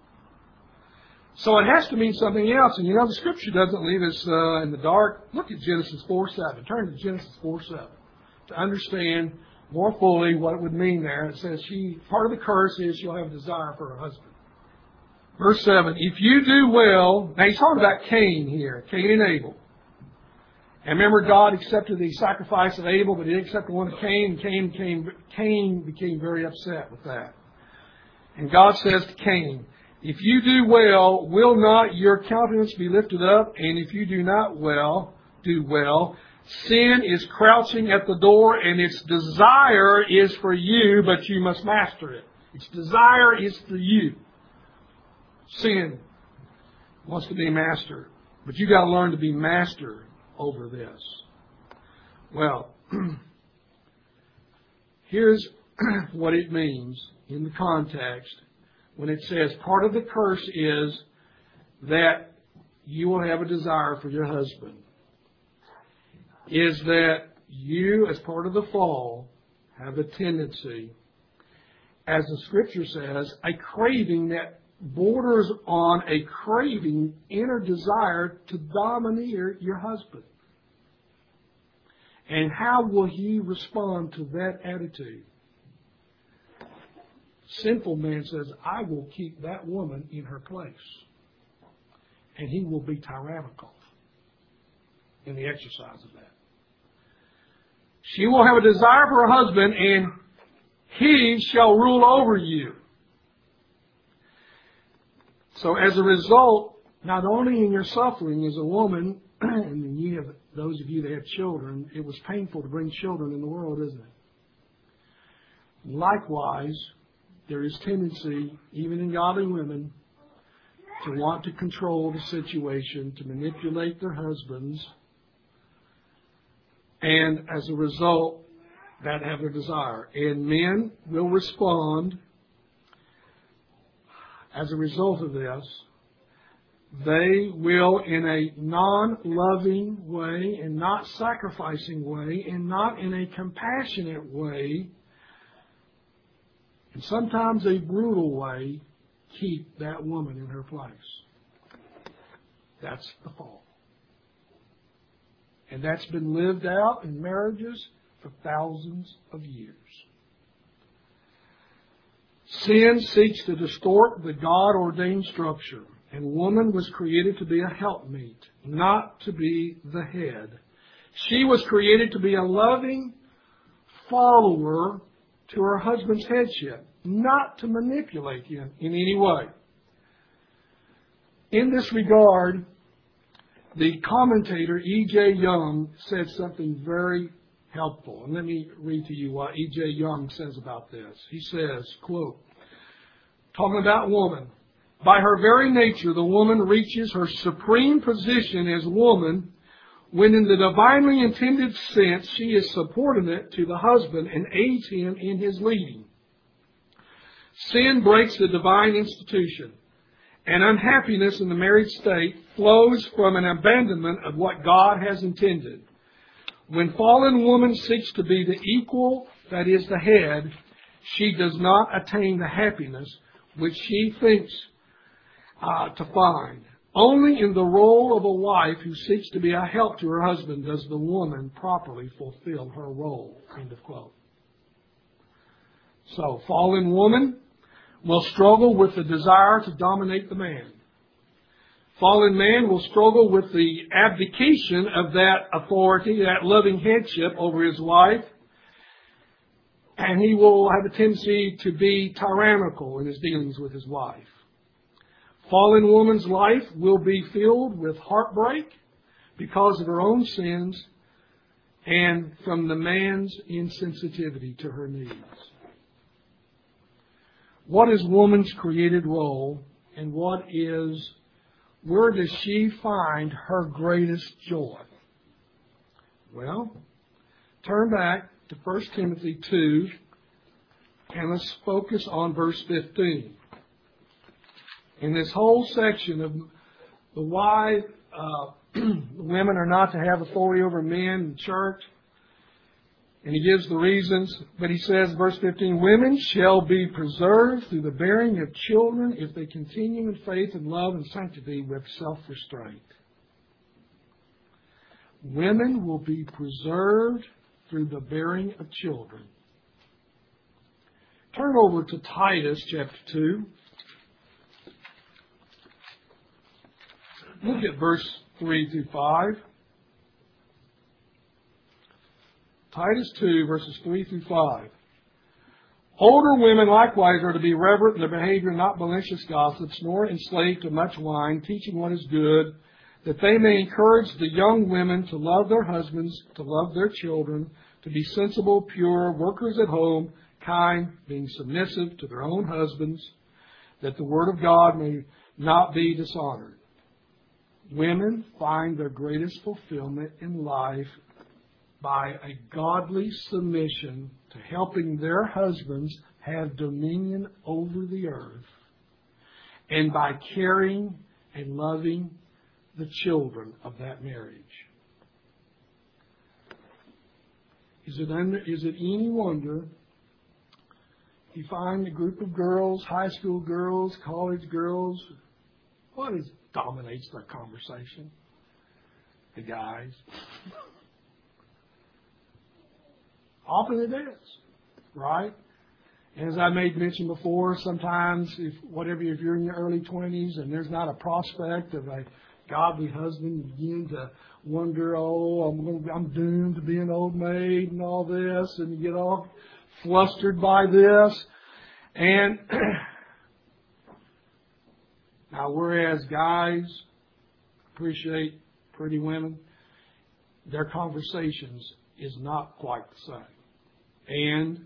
So it has to mean something else. And you know, the Scripture doesn't leave us uh, in the dark. Look at Genesis four seven. Turn to Genesis four seven to understand more fully what it would mean there. It says, she, part of the curse is she'll have a desire for her husband. Verse seven, if you do well, now he's talking about Cain here, Cain and Abel. And remember, God accepted the sacrifice of Abel, but he didn't accept the one of Cain. Cain, Cain, Cain became very upset with that. And God says to Cain, if you do well, will not your countenance be lifted up? And if you do not well, do well, sin is crouching at the door, and its desire is for you, but you must master it. Its desire is for you. Sin wants to be master, but you got to learn to be master over this. Well, here's what it means in the context when it says part of the curse is that you will have a desire for your husband. Is that you, as part of the fall, have a tendency, as the Scripture says, a craving that borders on a craving, inner desire to domineer your husband. And how will he respond to that attitude? Sinful man says, I will keep that woman in her place. And he will be tyrannical in the exercise of that. She will have a desire for her husband, and he shall rule over you. So as a result, not only in your suffering as a woman, and then you have those of you that have children, it was painful to bring children in the world, isn't it? Likewise, there is tendency, even in godly women, to want to control the situation, to manipulate their husbands, and as a result, that have their desire. And men will respond as a result of this. They will, in a non-loving way and not sacrificing way and not in a compassionate way, and sometimes a brutal way, keep that woman in her place. That's the fall. And that's been lived out in marriages for thousands of years. Sin seeks to distort the God-ordained structure. And woman was created to be a helpmeet, not to be the head. She was created to be a loving follower to her husband's headship, not to manipulate him in any way. In this regard, the commentator E J Young said something very helpful. And let me read to you what E J Young says about this. He says, quote, talking about woman, by her very nature, the woman reaches her supreme position as woman when in the divinely intended sense she is subordinate to the husband and aids him in his leading. Sin breaks the divine institution, and unhappiness in the married state flows from an abandonment of what God has intended. When fallen woman seeks to be the equal, that is the head, she does not attain the happiness which she thinks Uh, to find. Only in the role of a wife who seeks to be a help to her husband does the woman properly fulfill her role. End of quote. So, fallen woman will struggle with the desire to dominate the man. Fallen man will struggle with the abdication of that authority, that loving headship over his wife, and he will have a tendency to be tyrannical in his dealings with his wife. Fallen woman's life will be filled with heartbreak because of her own sins and from the man's insensitivity to her needs. What is woman's created role, and what is, where does she find her greatest joy? Well, turn back to First Timothy two, and let's focus on verse fifteen. In this whole section of the why uh, women are not to have authority over men in church, and he gives the reasons, but he says, verse fifteen, women shall be preserved through the bearing of children if they continue in faith and love and sanctity with self-restraint. Women will be preserved through the bearing of children. Turn over to Titus chapter two. Look at verse three through five. Titus two, verses three through five. Older women likewise are to be reverent in their behavior, not malicious gossips, nor enslaved to much wine, teaching what is good, that they may encourage the young women to love their husbands, to love their children, to be sensible, pure, workers at home, kind, being submissive to their own husbands, that the word of God may not be dishonored. Women find their greatest fulfillment in life by a godly submission to helping their husbands have dominion over the earth, and by caring and loving the children of that marriage. Is it, under, is it any wonder you find a group of girls, high school girls, college girls, what is dominates their conversation? The guys. Often it is, right? As I made mention before, sometimes if whatever if you're in your early twenties and there's not a prospect of a godly husband, you begin to wonder, oh, I'm going to, I'm doomed to be an old maid and all this, and you get all flustered by this. And now, whereas guys appreciate pretty women, their conversations is not quite the same. And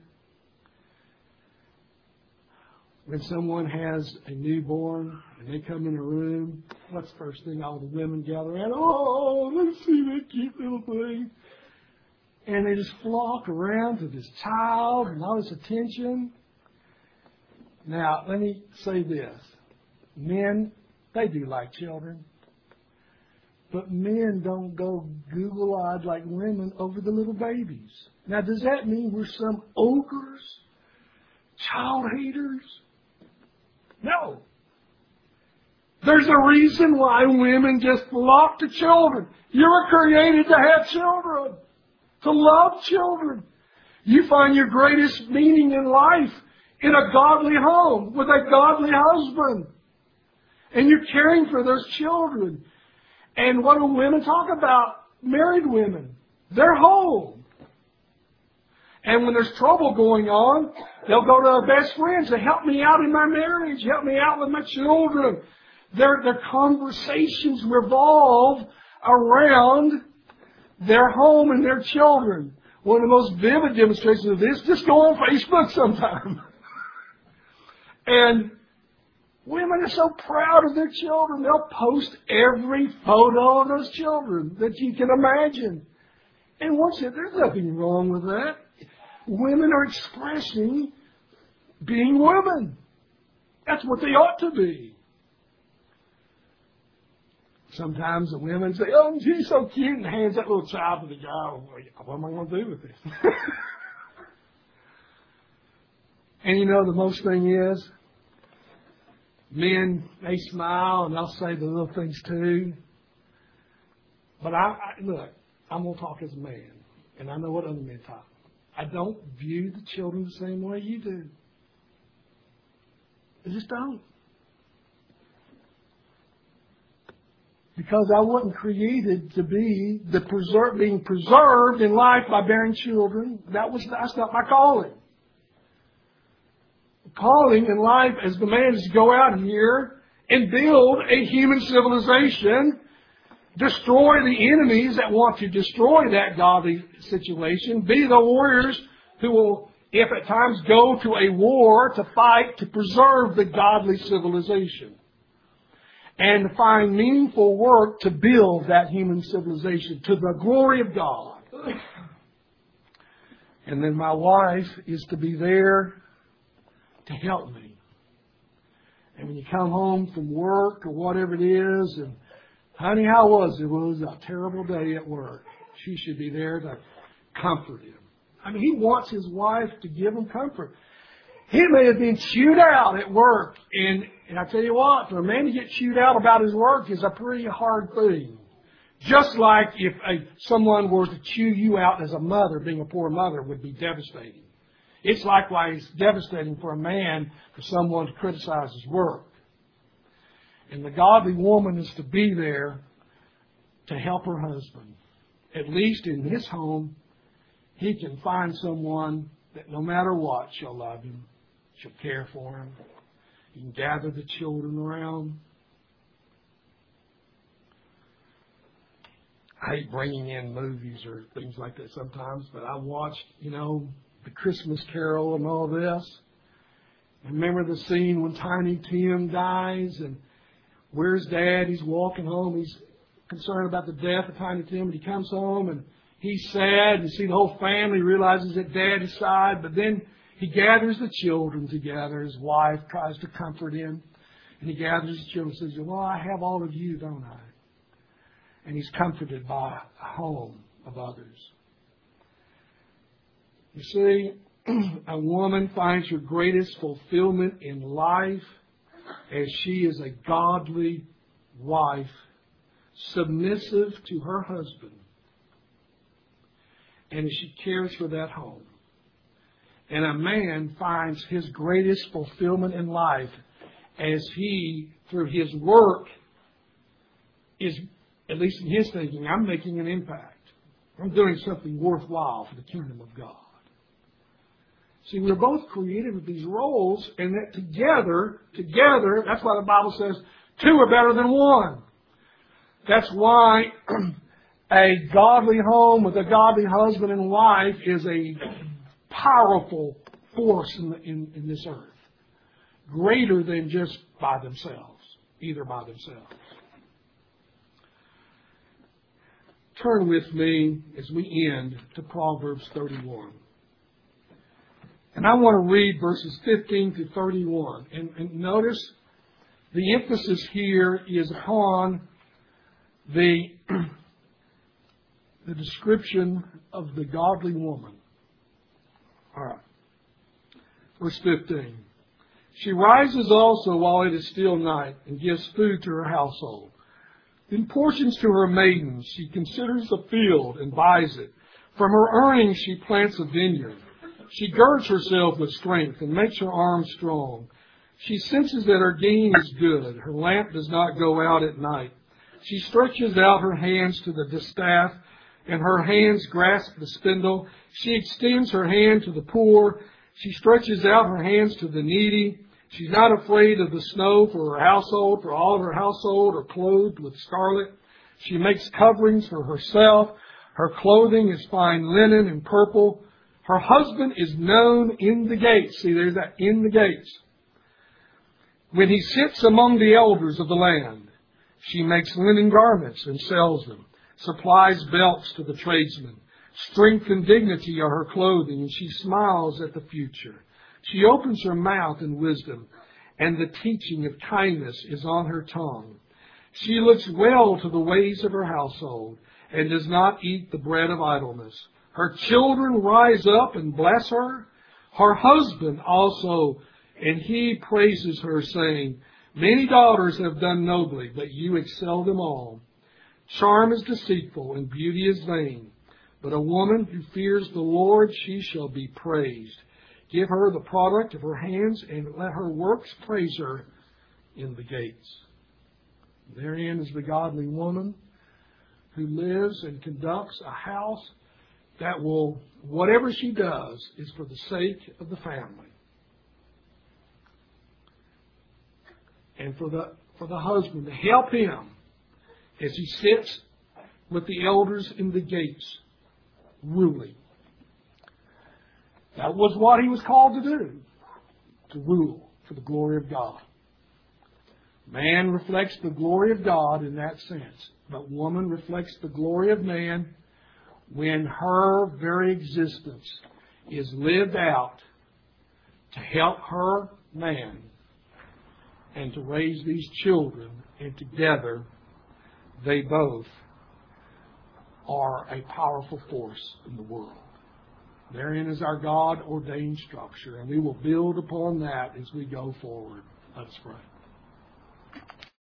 when someone has a newborn and they come in a room, what's the first thing all the women gather around? Oh, let's see that cute little thing. And they just flock around to this child and all this attention. Now, let me say this. Men, they do like children. But men don't go Google-eyed like women over the little babies. Now, does that mean we're some ogres? Child haters? No. There's a reason why women just flock to children. You were created to have children, to love children. You find your greatest meaning in life in a godly home with a godly husband. And you're caring for those children. And what do women talk about? Married women. They're home. And when there's trouble going on, they'll go to their best friends to help me out in my marriage, help me out with my children. Their, their conversations revolve around their home and their children. One of the most vivid demonstrations of this, just go on Facebook sometime. And women are so proud of their children. They'll post every photo of those children that you can imagine. And once again, there's nothing wrong with that. Women are expressing being women. That's what they ought to be. Sometimes the women say, oh, she's so cute, and hands that little child to the guy. What am I going to do with this? And you know, the most thing is, men, they smile and they'll say the little things too. But I, I look, I'm going to talk as a man, and I know what other men talk. I don't view the children the same way you do. I just don't. Because I wasn't created to be the preserve, being preserved in life by bearing children. That was that's not my calling. The calling in life as the man is to go out here and build a human civilization, destroy the enemies that want to destroy that godly situation, be the warriors who will, if at times, go to a war to fight to preserve the godly civilization. And find meaningful work to build that human civilization to the glory of God. And then my wife is to be there to help me. And when you come home from work or whatever it is, and honey, how was it? Well, it was a terrible day at work. She should be there to comfort him. I mean, he wants his wife to give him comfort. He may have been chewed out at work. And, and I tell you what, for a man to get chewed out about his work is a pretty hard thing. Just like if a, someone were to chew you out as a mother, being a poor mother, would be devastating. It's likewise devastating for a man for someone to criticize his work. And the godly woman is to be there to help her husband. At least in his home, he can find someone that no matter what, she'll love him. She'll care for him. You can gather the children around. I hate bringing in movies or things like that sometimes, but I watched, you know, the Christmas Carol and all this. Remember the scene when Tiny Tim dies and where's Dad? He's walking home. He's concerned about the death of Tiny Tim. And he comes home and he's sad. You see the whole family realizes that Dad has died. But then he gathers the children together. His wife tries to comfort him. And he gathers the children and says, well, I have all of you, don't I? And he's comforted by a home of others. You see, a woman finds her greatest fulfillment in life as she is a godly wife, submissive to her husband, and as she cares for that home. And a man finds his greatest fulfillment in life as he, through his work, is, at least in his thinking, I'm making an impact. I'm doing something worthwhile for the kingdom of God. See, we're both created with these roles, and that together, together, that's why the Bible says two are better than one. That's why a godly home with a godly husband and wife is a powerful force in, the, in, in this earth. Greater than just by themselves, either by themselves. Turn with me as we end to Proverbs thirty-one. And I want to read verses fifteen to thirty-one. And, and notice the emphasis here is upon the, the description of the godly woman. All right. Verse fifteen. She rises also while it is still night and gives food to her household. Then portions to her maidens. She considers a field and buys it. From her earnings she plants a vineyard. She girds herself with strength and makes her arms strong. She senses that her gain is good. Her lamp does not go out at night. She stretches out her hands to the distaff, and her hands grasp the spindle. She extends her hand to the poor. She stretches out her hands to the needy. She's not afraid of the snow for her household, for all of her household are clothed with scarlet. She makes coverings for herself. Her clothing is fine linen and purple. Her husband is known in the gates. See, there's that, in the gates. When he sits among the elders of the land, she makes linen garments and sells them, supplies belts to the tradesmen. Strength and dignity are her clothing, and she smiles at the future. She opens her mouth in wisdom, and the teaching of kindness is on her tongue. She looks well to the ways of her household, and does not eat the bread of idleness. Her children rise up and bless her. Her husband also, and he praises her, saying, many daughters have done nobly, but you excel them all. Charm is deceitful, and beauty is vain. But a woman who fears the Lord, she shall be praised. Give her the product of her hands, and let her works praise her in the gates. Therein is the godly woman who lives and conducts a house that will, whatever she does, is for the sake of the family. And for the, for the husband to help him as he sits with the elders in the gates, ruling. That was what he was called to do, to rule for the glory of God. Man reflects the glory of God in that sense, but woman reflects the glory of man when her very existence is lived out to help her man and to raise these children, and together they both are a powerful force in the world. Therein is our God-ordained structure, and we will build upon that as we go forward. Let's pray.